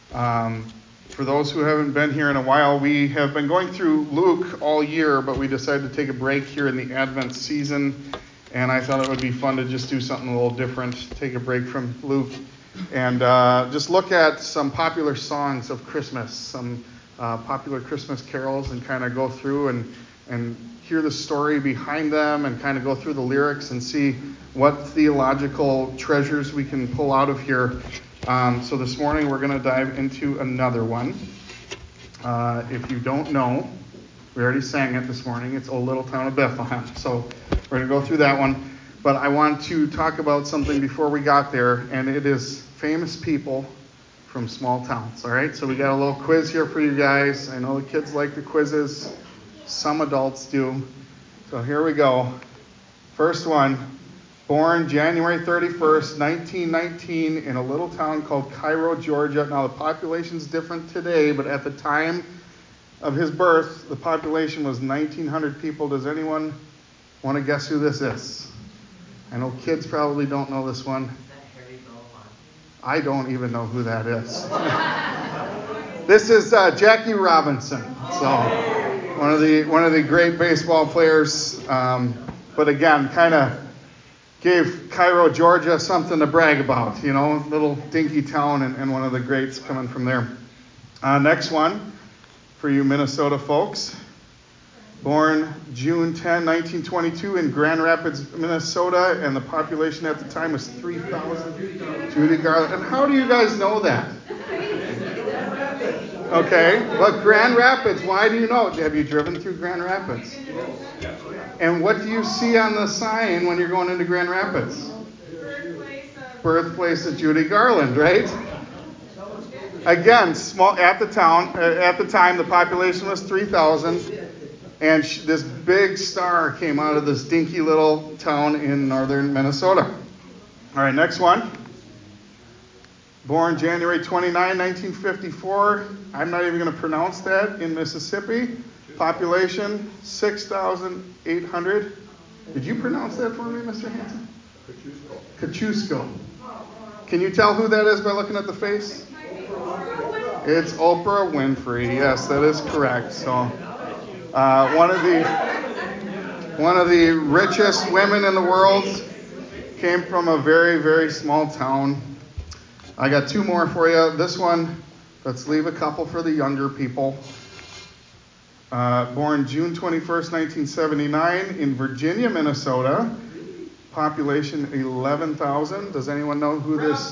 For those who haven't been here in a while, we have been going through Luke all year, but we decided to take a break here in the Advent season, and I thought it would be fun to just do something a little different, take a break from Luke, and just look at some popular songs of Christmas, some popular Christmas carols, and kind of go through and hear the story behind them and kind of go through the lyrics and see what theological treasures we can pull out of here. So this morning we're going to dive into another one. If you don't know, we already sang it this morning. It's O Little Town of Bethlehem. So we're going to go through that one. But I want to talk about something before we got there, and it is famous people from small towns. All right, so we got a little quiz here for you guys. I know the kids like the quizzes. Some adults do. So here we go. First one. Born January 31st, 1919 in a little town called Cairo, Georgia. Now the population's different today, but at the time of his birth, the population was 1,900 people. Does anyone want to guess who this is? I know kids probably don't know this one. I don't even know who that is. This is Jackie Robinson. So one of the great baseball players. But again, kind of gave Cairo, Georgia something to brag about. You know, little dinky town and one of the greats coming from there. Next one for you Minnesota folks. Born June 10, 1922 in Grand Rapids, Minnesota, and the population at the time was 3,000. Judy Garland. And how do you guys know that? Okay, but Grand Rapids, why do you know? Have you driven through Grand Rapids? And what do you see on the sign when you're going into Grand Rapids? Birthplace of Judy Garland, right? Again, small at the time the population was 3,000. And this big star came out of this dinky little town in northern Minnesota. All right, next one. Born January 29, 1954. I'm not even going to pronounce that. In Mississippi. Population, 6,800. Did you pronounce that for me, Mr. Hanson? Kosciuszko. Can you tell who that is by looking at the face? It's Oprah Winfrey. Yes, that is correct. So. One of the richest women in the world, came from a very, very small town. I got two more for you. This one, let's leave a couple for the younger people. Born June 21st, 1979 in Virginia, Minnesota. Population 11,000. Does anyone know who this?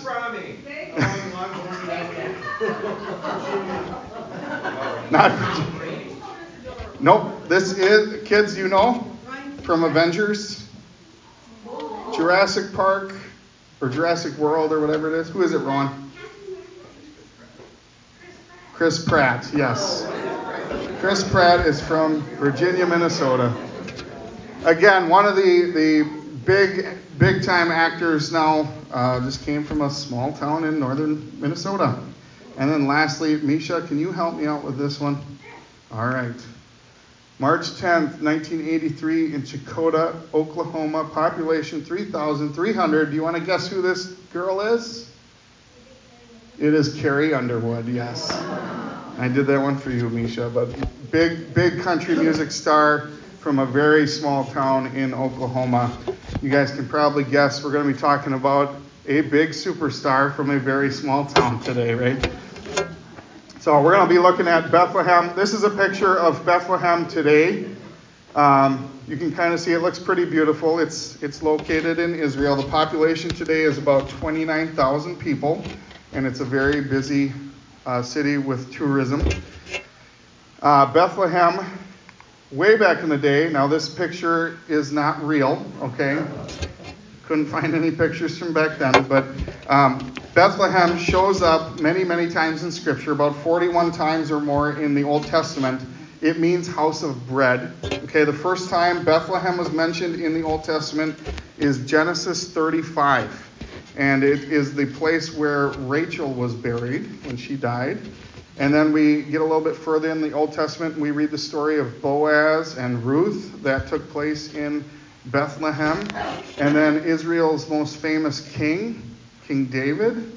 Not Virginia. Nope, this is, kids, you know, from Avengers, Jurassic Park, or Jurassic World, or whatever it is. Who is it, Ron? Chris Pratt, yes. Chris Pratt is from Virginia, Minnesota. Again, one of the big time actors now, just came from a small town in northern Minnesota. And then lastly, Misha, can you help me out with this one? All right. March 10th, 1983 in Chakota, Oklahoma, population 3,300. Do you want to guess who this girl is? It is Carrie Underwood, yes. I did that one for you, Misha, but big country music star from a very small town in Oklahoma. You guys can probably guess we're going to be talking about a big superstar from a very small town today, right? So we're going to be looking at Bethlehem. This is a picture of Bethlehem today. You can kind of see it looks pretty beautiful. It's located in Israel. The population today is about 29,000 people, and it's a very busy city with tourism. Bethlehem, way back in the day. Now this picture is not real, okay? Couldn't find any pictures from back then, but Bethlehem shows up many, many times in Scripture, about 41 times or more in the Old Testament. It means house of bread. Okay, the first time Bethlehem was mentioned in the Old Testament is Genesis 35. And it is the place where Rachel was buried when she died. And then we get a little bit further in the Old Testament and we read the story of Boaz and Ruth that took place in Bethlehem. And then Israel's most famous king, King David,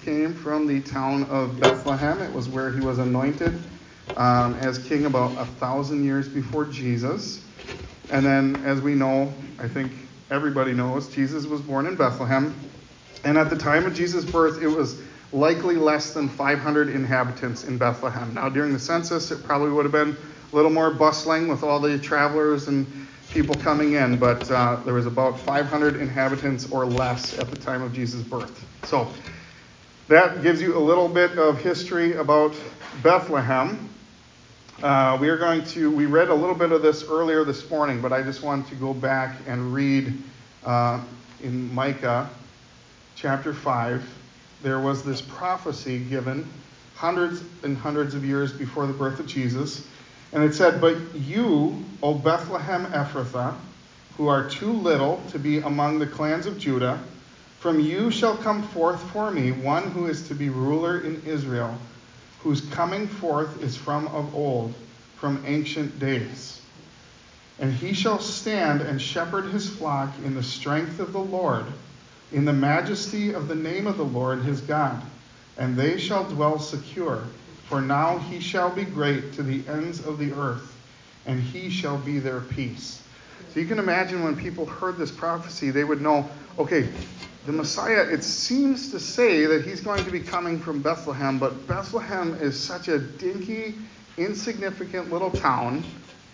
came from the town of Bethlehem. It was where he was anointed as king about 1,000 years before Jesus. And then, as we know, I think everybody knows, Jesus was born in Bethlehem. And at the time of Jesus' birth, it was likely less than 500 inhabitants in Bethlehem. Now, during the census, it probably would have been a little more bustling with all the travelers and people coming in, but there was about 500 inhabitants or less at the time of Jesus' birth. So that gives you a little bit of history about Bethlehem. We read a little bit of this earlier this morning, but I just wanted to go back and read in Micah chapter 5. There was this prophecy given hundreds and hundreds of years before the birth of Jesus. And it said, "But you, O Bethlehem Ephrathah, who are too little to be among the clans of Judah, from you shall come forth for me one who is to be ruler in Israel, whose coming forth is from of old, from ancient days. And he shall stand and shepherd his flock in the strength of the Lord, in the majesty of the name of the Lord his God. And they shall dwell secure. For now he shall be great to the ends of the earth, and he shall be their peace." So you can imagine when people heard this prophecy, they would know, okay, the Messiah, it seems to say that he's going to be coming from Bethlehem, but Bethlehem is such a dinky, insignificant little town.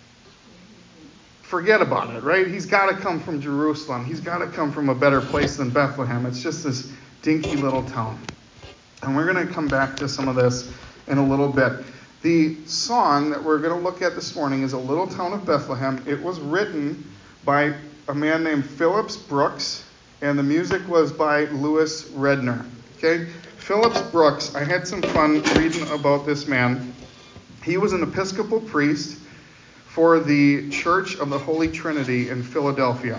Forget about it, right? He's got to come from Jerusalem. He's got to come from a better place than Bethlehem. It's just this dinky little town. And we're going to come back to some of this in a little bit. The song that we're going to look at this morning is A Little Town of Bethlehem. It was written by a man named Phillips Brooks, and the music was by Louis Redner. Okay? Phillips Brooks, I had some fun reading about this man. He was an Episcopal priest for the Church of the Holy Trinity in Philadelphia.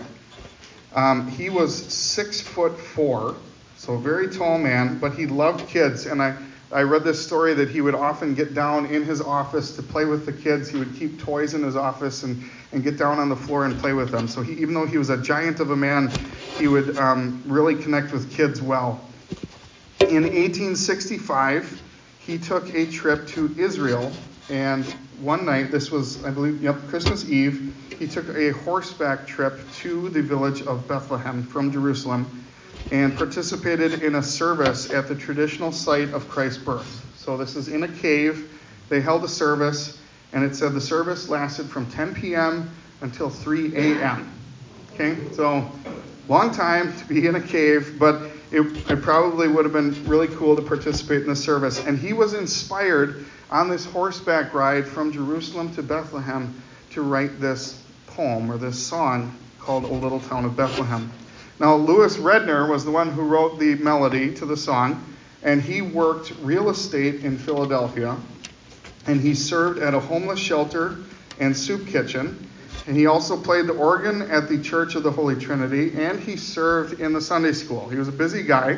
He was 6'4", so a very tall man, but he loved kids, and I read this story that he would often get down in his office to play with the kids. He would keep toys in his office and get down on the floor and play with them. So even though he was a giant of a man, he would really connect with kids well. In 1865, he took a trip to Israel, and one night, this was, I believe, Christmas Eve, he took a horseback trip to the village of Bethlehem from Jerusalem and participated in a service at the traditional site of Christ's birth. So this is in a cave. They held a service, and it said the service lasted from 10 p.m. until 3 a.m. Okay, so long time to be in a cave, but it probably would have been really cool to participate in the service. And he was inspired on this horseback ride from Jerusalem to Bethlehem to write this poem or this song called A Little Town of Bethlehem. Now, Louis Redner was the one who wrote the melody to the song, and he worked real estate in Philadelphia, and he served at a homeless shelter and soup kitchen, and he also played the organ at the Church of the Holy Trinity, and he served in the Sunday school. He was a busy guy.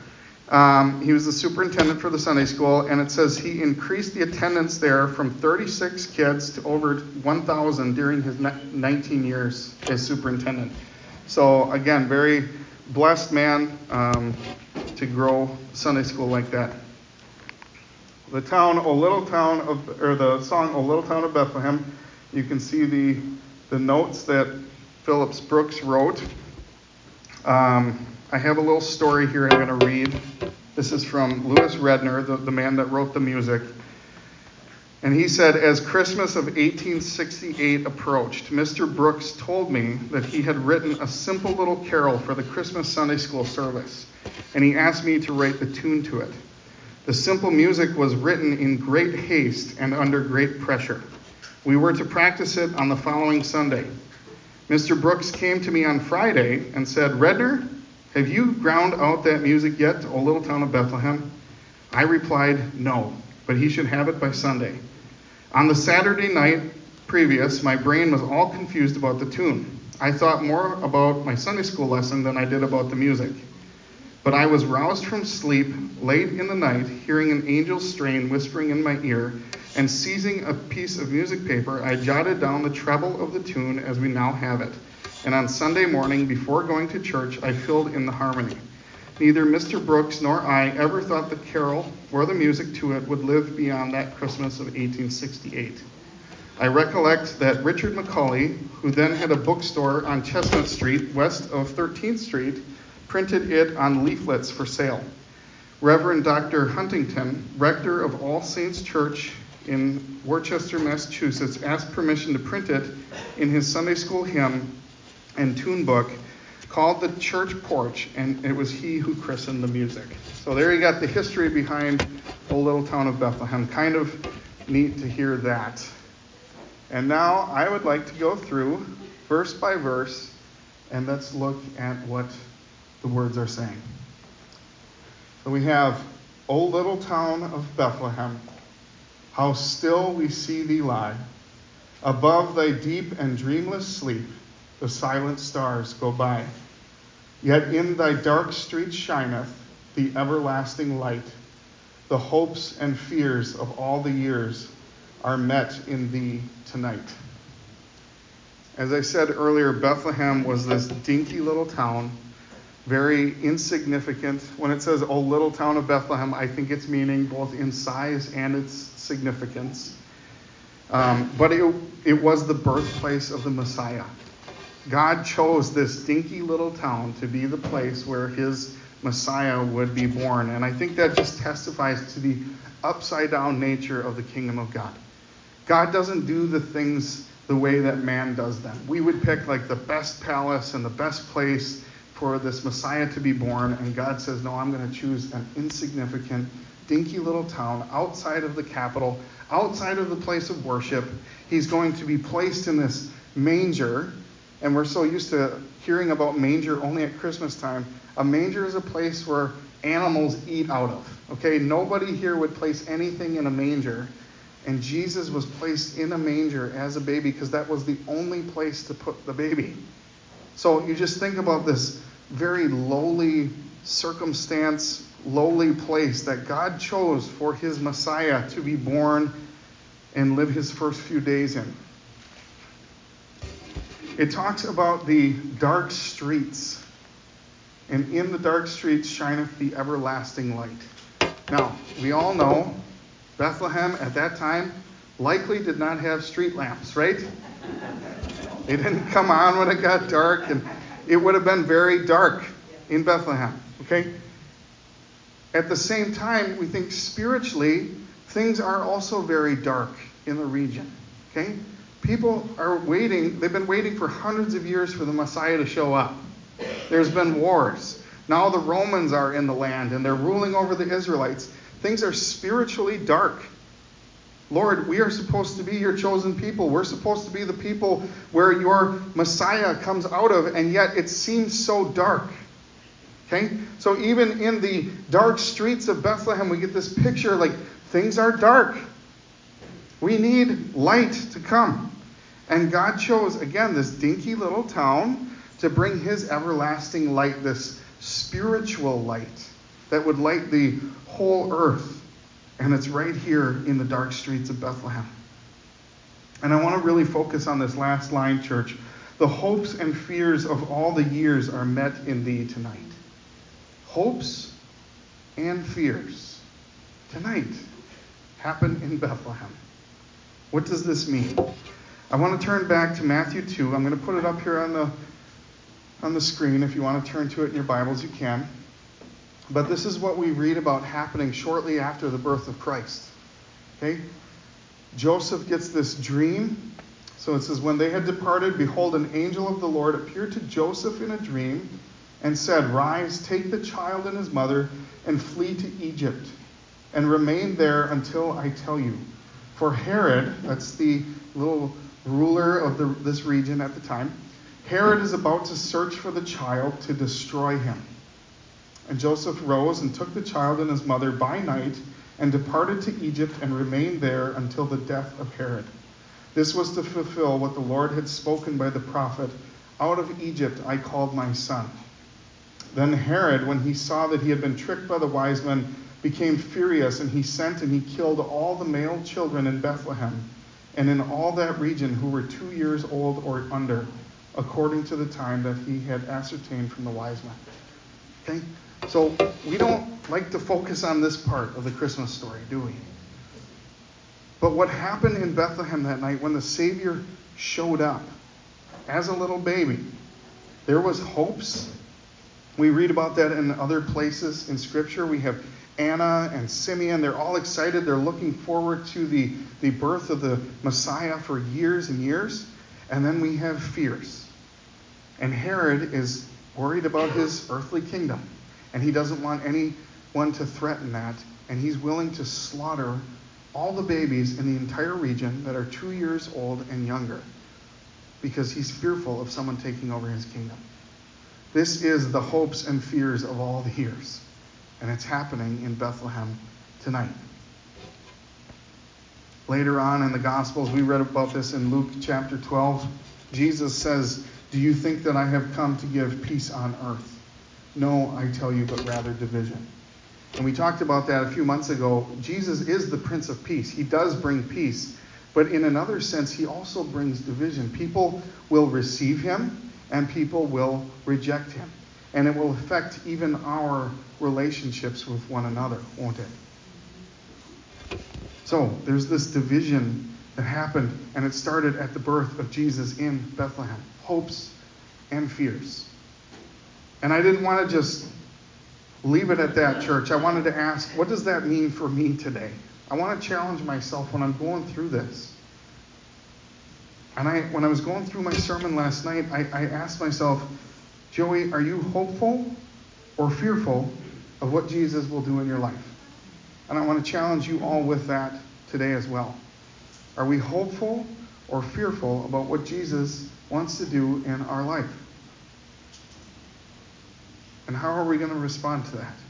He was the superintendent for the Sunday school, and it says he increased the attendance there from 36 kids to over 1,000 during his 19 years as superintendent. So again, very blessed man to grow Sunday school like that. The song "O Little Town of Bethlehem," you can see the notes that Phillips Brooks wrote. I have a little story here I'm going to read. This is from Louis Redner, the man that wrote the music. And he said, "As Christmas of 1868 approached, Mr. Brooks told me that he had written a simple little carol for the Christmas Sunday school service, and he asked me to write the tune to it. The simple music was written in great haste and under great pressure. We were to practice it on the following Sunday. Mr. Brooks came to me on Friday and said, 'Redner, have you ground out that music yet, O Little Town of Bethlehem?' I replied, 'No, but he should have it by Sunday.' On the Saturday night previous, my brain was all confused about the tune. I thought more about my Sunday school lesson than I did about the music. But I was roused from sleep late in the night, hearing an angel's strain whispering in my ear, and seizing a piece of music paper, I jotted down the treble of the tune as we now have it. And on Sunday morning, before going to church, I filled in the harmony. Neither Mr. Brooks nor I ever thought the carol or the music to it would live beyond that Christmas of 1868. I recollect that Richard Macaulay, who then had a bookstore on Chestnut Street, west of 13th Street, printed it on leaflets for sale. Reverend Dr. Huntington, rector of All Saints Church in Worcester, Massachusetts, asked permission to print it in his Sunday school hymn and tune book called The Church Porch, and it was he who christened the music. So there you got the history behind the little town of Bethlehem. Kind of neat to hear that. And now I would like to go through verse by verse, and let's look at what the words are saying. So we have, O little town of Bethlehem, how still we see thee lie. Above thy deep and dreamless sleep, the silent stars go by. Yet in thy dark streets shineth the everlasting light. The hopes and fears of all the years are met in thee tonight. As I said earlier, Bethlehem was this dinky little town, very insignificant. When it says, "O little town of Bethlehem," I think it's meaning both in size and its significance. But it was the birthplace of the Messiah. God chose this dinky little town to be the place where his Messiah would be born. And I think that just testifies to the upside-down nature of the kingdom of God. God doesn't do the things the way that man does them. We would pick like the best palace and the best place for this Messiah to be born, and God says, no, I'm going to choose an insignificant, dinky little town outside of the capital, outside of the place of worship. He's going to be placed in this manger, and we're so used to hearing about manger only at Christmas time. A manger is a place where animals eat out of. Okay, nobody here would place anything in a manger. And Jesus was placed in a manger as a baby because that was the only place to put the baby. So you just think about this very lowly circumstance, lowly place that God chose for his Messiah to be born and live his first few days in. It talks about the dark streets. And in the dark streets shineth the everlasting light. Now, we all know Bethlehem at that time likely did not have street lamps, right? They didn't come on when it got dark, and it would have been very dark in Bethlehem, okay? At the same time, we think spiritually, things are also very dark in the region, okay? People are waiting, they've been waiting for hundreds of years for the Messiah to show up. There's been wars. Now the Romans are in the land, and they're ruling over the Israelites. Things are spiritually dark. Lord, we are supposed to be your chosen people. We're supposed to be the people where your Messiah comes out of, and yet it seems so dark. Okay? So even in the dark streets of Bethlehem, we get this picture like things are dark. We need light to come. And God chose, again, this dinky little town to bring his everlasting light, this spiritual light that would light the whole earth. And it's right here in the dark streets of Bethlehem. And I want to really focus on this last line, church. The hopes and fears of all the years are met in thee tonight. Hopes and fears tonight happen in Bethlehem. What does this mean? I want to turn back to Matthew 2. I'm going to put it up here on the screen. If you want to turn to it in your Bibles, you can. But this is what we read about happening shortly after the birth of Christ. Okay? Joseph gets this dream. So it says, when they had departed, behold, an angel of the Lord appeared to Joseph in a dream and said, rise, take the child and his mother, and flee to Egypt, and remain there until I tell you. For Herod, that's the little ruler of this region at the time, Herod is about to search for the child to destroy him. And Joseph rose and took the child and his mother by night and departed to Egypt and remained there until the death of Herod. This was to fulfill what the Lord had spoken by the prophet, out of Egypt I called my son. Then Herod, when he saw that he had been tricked by the wise men, became furious, and he sent and he killed all the male children in Bethlehem and in all that region who were 2 years old or under, according to the time that he had ascertained from the wise men. Okay? So we don't like to focus on this part of the Christmas story, do we? But what happened in Bethlehem that night when the Savior showed up as a little baby, there was hopes. We read about that in other places in Scripture. We have Anna and Simeon. They're all excited. They're looking forward to the birth of the Messiah for years and years. And then we have fears. And Herod is worried about his earthly kingdom. And he doesn't want anyone to threaten that. And he's willing to slaughter all the babies in the entire region that are 2 years old and younger, because he's fearful of someone taking over his kingdom. This is the hopes and fears of all the years. And it's happening in Bethlehem tonight. Later on in the Gospels, we read about this in Luke chapter 12. Jesus says, "Do you think that I have come to give peace on earth? No, I tell you, but rather division." And we talked about that a few months ago. Jesus is the Prince of Peace. He does bring peace. But in another sense, he also brings division. People will receive him, and people will reject him. And it will affect even our relationships with one another, won't it? So there's this division that happened, and it started at the birth of Jesus in Bethlehem. Hopes and fears. And I didn't want to just leave it at that, church. I wanted to ask, what does that mean for me today? I want to challenge myself when I'm going through this. And when I was going through my sermon last night, I asked myself, Joey, are you hopeful or fearful of what Jesus will do in your life? And I want to challenge you all with that today as well. Are we hopeful or fearful about what Jesus wants to do in our life? And how are we going to respond to that?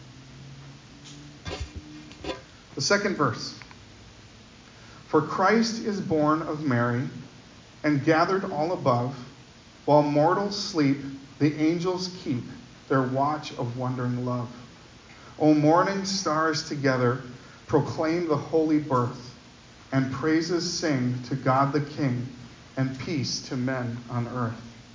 The second verse. For Christ is born of Mary and gathered all above, while mortals sleep, the angels keep their watch of wondering love. O morning stars together proclaim the holy birth, and praises sing to God the King, and peace to men on earth.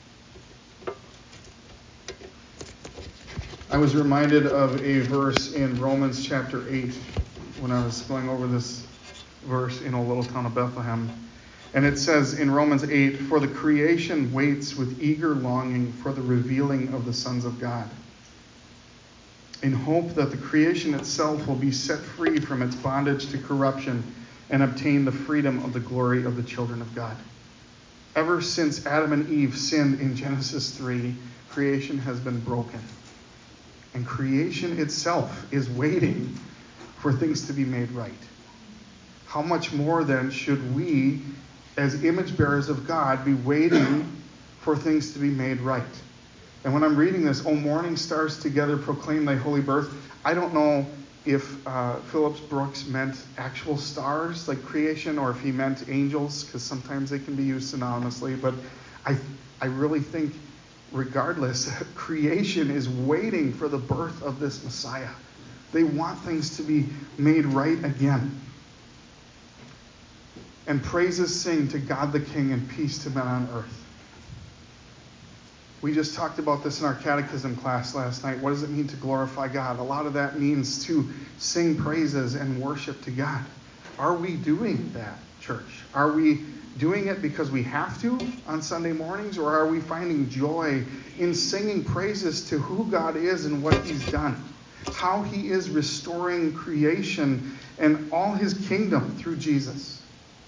I was reminded of a verse in Romans chapter 8 when I was going over this verse in a little town of Bethlehem. And it says in Romans 8, "For the creation waits with eager longing for the revealing of the sons of God, in hope that the creation itself will be set free from its bondage to corruption and obtain the freedom of the glory of the children of God." Ever since Adam and Eve sinned in Genesis 3, creation has been broken. And creation itself is waiting for things to be made right. How much more then should we, as image bearers of God, be waiting for things to be made right? And when I'm reading this, "O morning stars together proclaim thy holy birth," I don't know if Phillips Brooks meant actual stars like creation, or if he meant angels, because sometimes they can be used synonymously. But I really think, regardless, creation is waiting for the birth of this Messiah. They want things to be made right again. And praises sing to God the King, and peace to men on earth. We just talked about this in our catechism class last night. What does it mean to glorify God? A lot of that means to sing praises and worship to God. Are we doing that, church? Are we doing it because we have to on Sunday mornings, or are we finding joy in singing praises to who God is and what he's done? How he is restoring creation and all his kingdom through Jesus.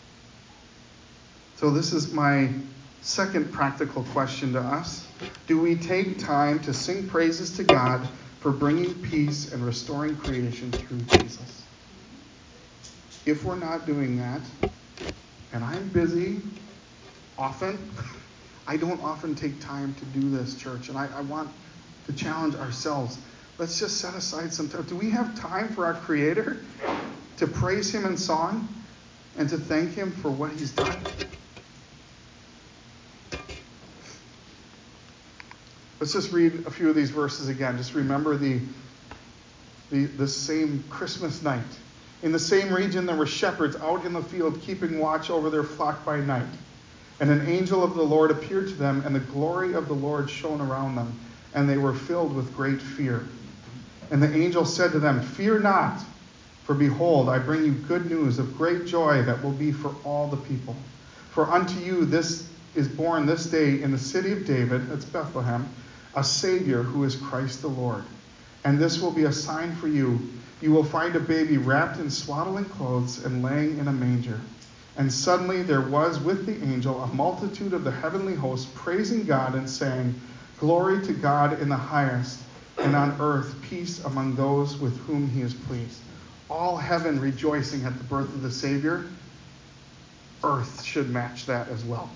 So this is my second practical question to us. Do we take time to sing praises to God for bringing peace and restoring creation through Jesus? If we're not doing that, and I'm busy often, I don't often take time to do this, church, and I want to challenge ourselves. Let's just set aside some time. Do we have time for our Creator to praise him in song and to thank him for what he's done? Let's just read a few of these verses again. Just remember the same Christmas night. In the same region there were shepherds out in the field keeping watch over their flock by night. And an angel of the Lord appeared to them, and the glory of the Lord shone around them, and they were filled with great fear. And the angel said to them, "Fear not, for behold, I bring you good news of great joy that will be for all the people. For unto you this is born this day in the city of David," that's Bethlehem, "a Savior who is Christ the Lord. And this will be a sign for you. You will find a baby wrapped in swaddling clothes and laying in a manger." And suddenly there was with the angel a multitude of the heavenly hosts praising God and saying, "Glory to God in the highest, and on earth peace among those with whom he is pleased." All heaven rejoicing at the birth of the Savior. Earth should match that as well.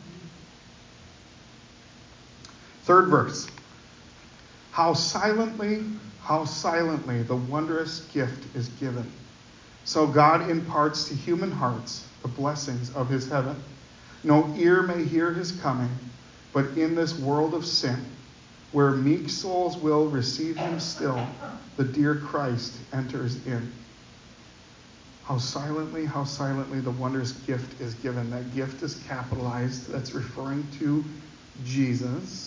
Third verse. How silently the wondrous gift is given. So God imparts to human hearts the blessings of his heaven. No ear may hear his coming, but in this world of sin, where meek souls will receive him still, the dear Christ enters in. How silently the wondrous gift is given. That gift is capitalized. That's referring to Jesus.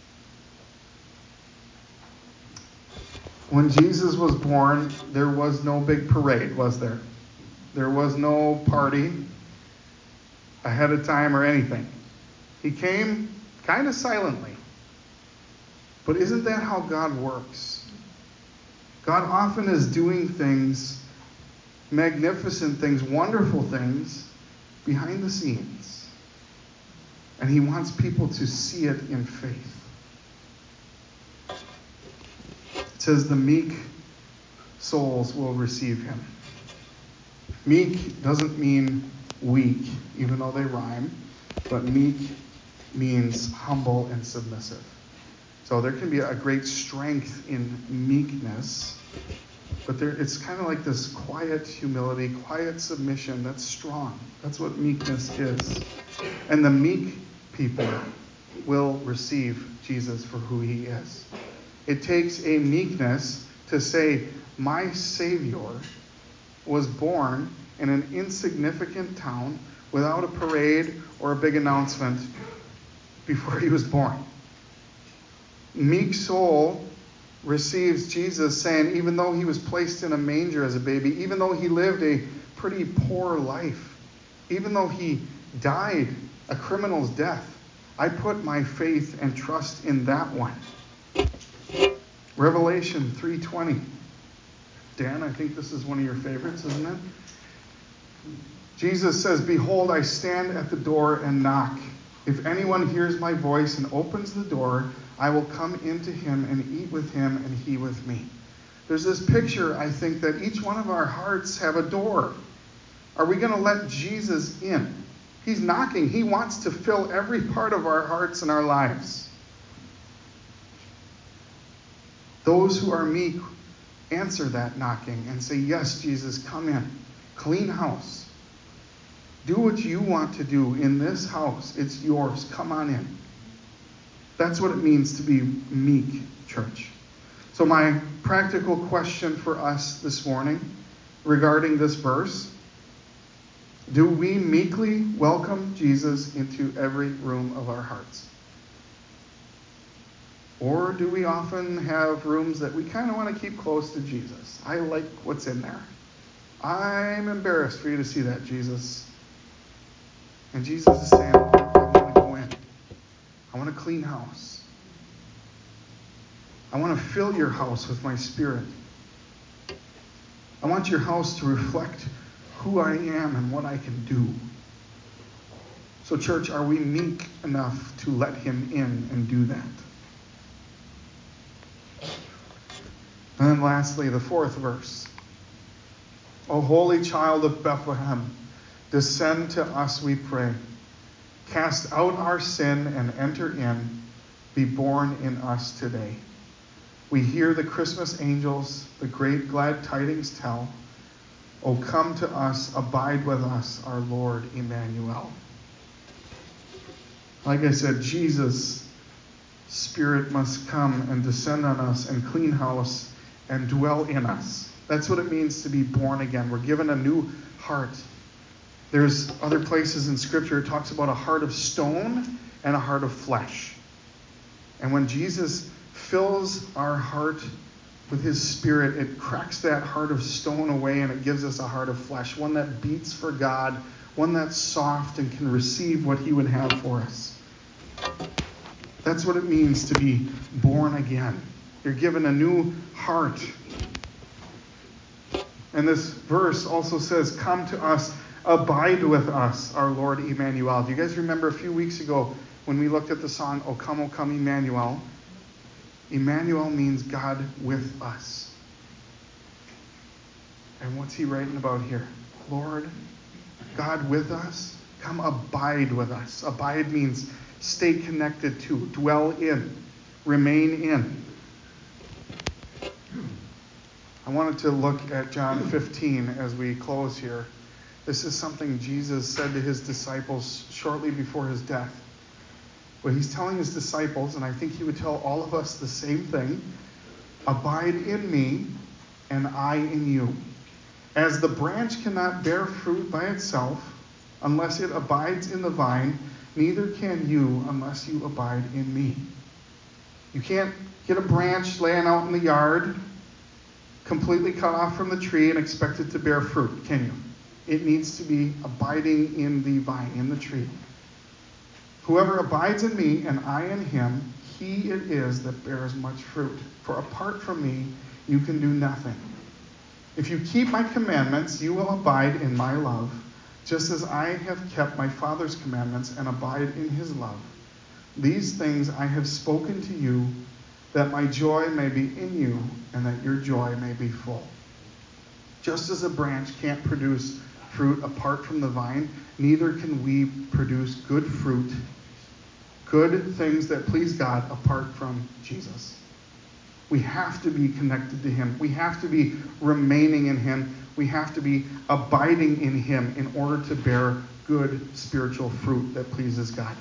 When Jesus was born, there was no big parade, was there? There was no party ahead of time or anything. He came kind of silently. But isn't that how God works? God often is doing things, magnificent things, wonderful things, behind the scenes. And he wants people to see it in faith. It says the meek souls will receive him. Meek doesn't mean weak, even though they rhyme, but meek means humble and submissive. So there can be a great strength in meekness, but it's kind of like this quiet humility, quiet submission that's strong. That's what meekness is. And the meek people will receive Jesus for who he is. It takes a meekness to say, my Savior was born in an insignificant town without a parade or a big announcement before he was born. Meek soul receives Jesus, saying, even though he was placed in a manger as a baby, even though he lived a pretty poor life, even though he died a criminal's death, I put my faith and trust in that one. Revelation 3:20. Dan, I think this is one of your favorites, isn't it? Jesus says, "Behold, I stand at the door and knock. If anyone hears my voice and opens the door, I will come into him and eat with him and he with me." There's this picture, I think, that each one of our hearts have a door. Are we going to let Jesus in? He's knocking. He wants to fill every part of our hearts and our lives. Those who are meek answer that knocking and say, "Yes, Jesus, come in. Clean house. Do what you want to do in this house. It's yours. Come on in." That's what it means to be meek, church. So my practical question for us this morning regarding this verse: do we meekly welcome Jesus into every room of our hearts? Or do we often have rooms that we kind of want to keep close to Jesus? I like what's in there. I'm embarrassed for you to see that, Jesus. And Jesus is saying, I want to go in. I want a clean house. I want to fill your house with my Spirit. I want your house to reflect who I am and what I can do. So, church, are we meek enough to let him in and do that? And then lastly, the fourth verse. O holy child of Bethlehem, descend to us, we pray. Cast out our sin and enter in. Be born in us today. We hear the Christmas angels, the great glad tidings tell. O come to us, abide with us, our Lord Emmanuel. Like I said, Jesus' Spirit must come and descend on us and clean house and dwell in us. That's what it means to be born again. We're given a new heart. There's other places in Scripture it talks about a heart of stone and a heart of flesh. And when Jesus fills our heart with his Spirit, it cracks that heart of stone away and it gives us a heart of flesh, one that beats for God, one that's soft and can receive what he would have for us. That's what it means to be born again. You're given a new heart. And this verse also says, come to us, abide with us, our Lord Emmanuel. Do you guys remember a few weeks ago when we looked at the song, O Come, Emmanuel? Emmanuel means God with us. And what's he writing about here? Lord, God with us, come abide with us. Abide means stay connected to, dwell in, remain in. I wanted to look at John 15 as we close here. This is something Jesus said to his disciples shortly before his death. But he's telling his disciples, and I think he would tell all of us the same thing, abide in me and I in you. As the branch cannot bear fruit by itself unless it abides in the vine, neither can you unless you abide in me. You can't get a branch laying out in the yard, completely cut off from the tree and expect it to bear fruit, can you? It needs to be abiding in the vine, in the tree. Whoever abides in me and I in him, he it is that bears much fruit. For apart from me, you can do nothing. If you keep my commandments, you will abide in my love, just as I have kept my Father's commandments and abide in his love. These things I have spoken to you, that my joy may be in you and that your joy may be full. Just as a branch can't produce fruit apart from the vine, neither can we produce good fruit, good things that please God apart from Jesus. We have to be connected to him. We have to be remaining in him. We have to be abiding in him in order to bear good spiritual fruit that pleases God.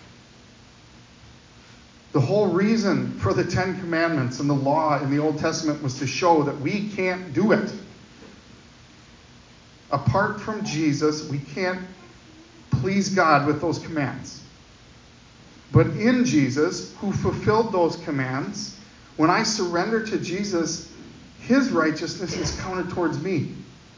The whole reason for the Ten Commandments and the law in the Old Testament was to show that we can't do it. Apart from Jesus, we can't please God with those commands. But in Jesus, who fulfilled those commands, when I surrender to Jesus, his righteousness is counted towards me.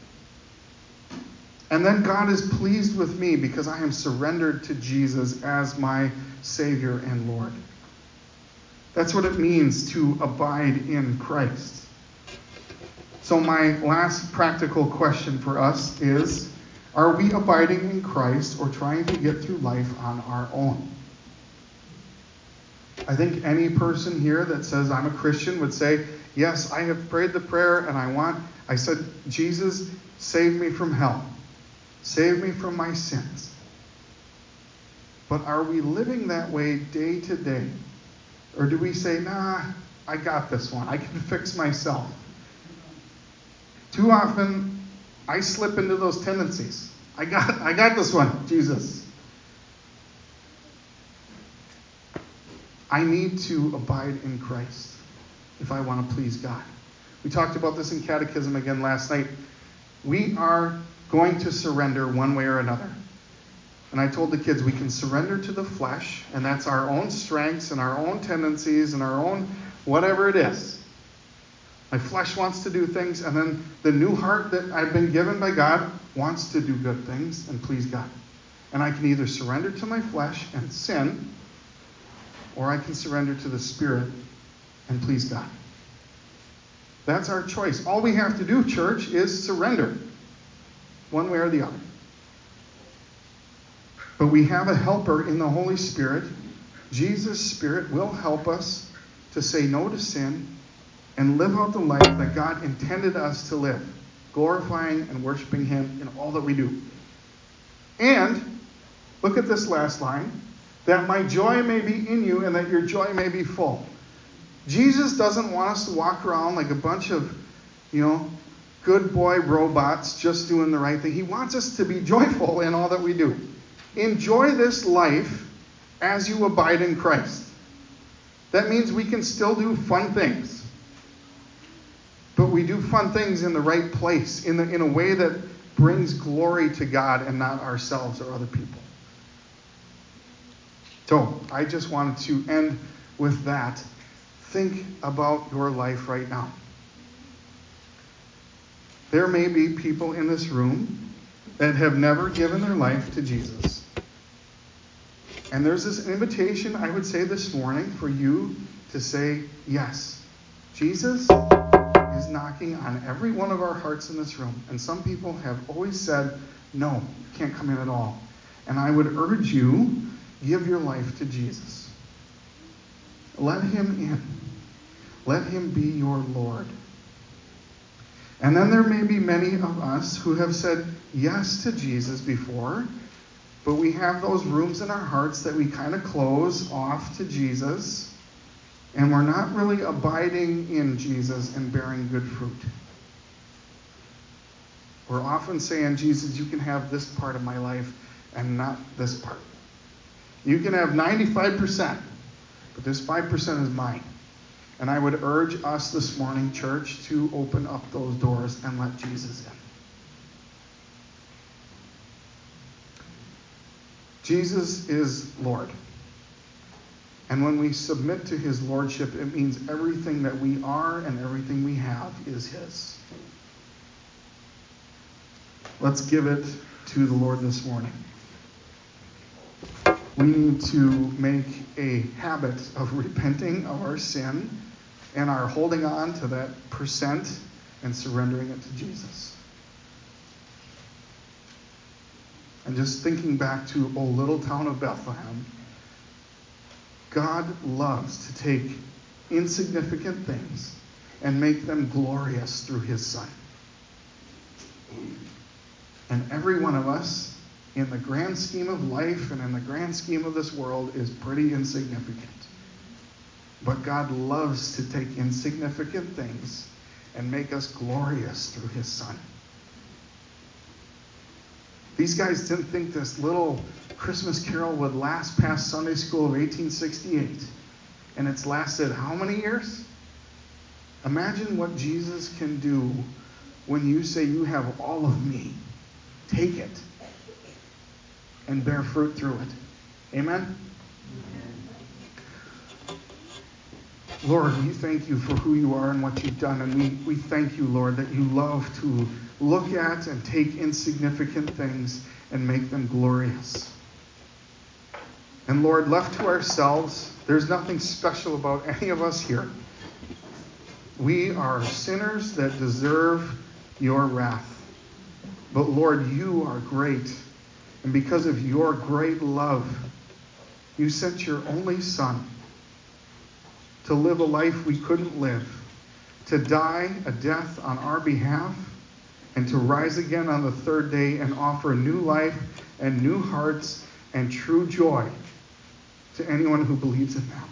And then God is pleased with me because I am surrendered to Jesus as my Savior and Lord. That's what it means to abide in Christ. So my last practical question for us is, are we abiding in Christ or trying to get through life on our own? I think any person here that says I'm a Christian would say, yes, I have prayed the prayer and I said, Jesus, save me from hell. Save me from my sins. But are we living that way day to day? Or do we say, nah, I got this one. I can fix myself. Too often, I slip into those tendencies. I got this one, Jesus. I need to abide in Christ if I want to please God. We talked about this in Catechism again last night. We are going to surrender one way or another. And I told the kids we can surrender to the flesh, and that's our own strengths and our own tendencies and our own whatever it is. My flesh wants to do things, and then the new heart that I've been given by God wants to do good things and please God. And I can either surrender to my flesh and sin, or I can surrender to the Spirit and please God. That's our choice. All we have to do, church, is surrender. One way or the other. But we have a helper in the Holy Spirit. Jesus' Spirit will help us to say no to sin and live out the life that God intended us to live, glorifying and worshiping him in all that we do. And, look at this last line, that my joy may be in you and that your joy may be full. Jesus doesn't want us to walk around like a bunch of, good boy robots just doing the right thing. He wants us to be joyful in all that we do. Enjoy this life as you abide in Christ. That means we can still do fun things. But we do fun things in the right place, in a way that brings glory to God and not ourselves or other people. So, I just wanted to end with that. Think about your life right now. There may be people in this room that have never given their life to Jesus. And there's this invitation, I would say this morning, for you to say yes. Jesus is knocking on every one of our hearts in this room. And some people have always said, no, can't come in at all. And I would urge you, give your life to Jesus. Let him in. Let him be your Lord. And then there may be many of us who have said yes to Jesus before, but we have those rooms in our hearts that we kind of close off to Jesus, and we're not really abiding in Jesus and bearing good fruit. We're often saying, Jesus, you can have this part of my life and not this part. You can have 95%, but this 5% is mine. And I would urge us this morning, church, to open up those doors and let Jesus in. Jesus is Lord. And when we submit to his lordship, it means everything that we are and everything we have is his. Let's give it to the Lord this morning. We need to make a habit of repenting of our sin and our holding on to that percent and surrendering it to Jesus. And just thinking back to old little town of Bethlehem, God loves to take insignificant things and make them glorious through his Son. And every one of us, in the grand scheme of life and in the grand scheme of this world, is pretty insignificant. But God loves to take insignificant things and make us glorious through his Son. These guys didn't think this little Christmas carol would last past Sunday school of 1868. And it's lasted how many years? Imagine what Jesus can do when you say, you have all of me. Take it and bear fruit through it. Amen? Lord, we thank you for who you are and what you've done. And we thank you, Lord, that you love to look at and take insignificant things and make them glorious. And Lord, left to ourselves, there's nothing special about any of us here. We are sinners that deserve your wrath. But Lord, you are great. And because of your great love, you sent your only Son to live a life we couldn't live, to die a death on our behalf, and to rise again on the third day and offer new life and new hearts and true joy to anyone who believes in that.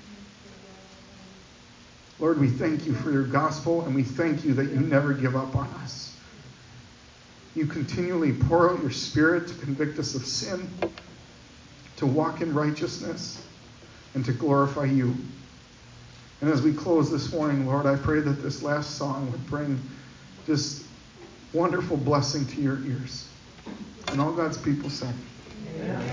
Lord, we thank you for your gospel, and we thank you that you never give up on us. You continually pour out your Spirit to convict us of sin, to walk in righteousness, and to glorify you. And as we close this morning, Lord, I pray that this last song would bring just wonderful blessing to your ears. And all God's people said, amen.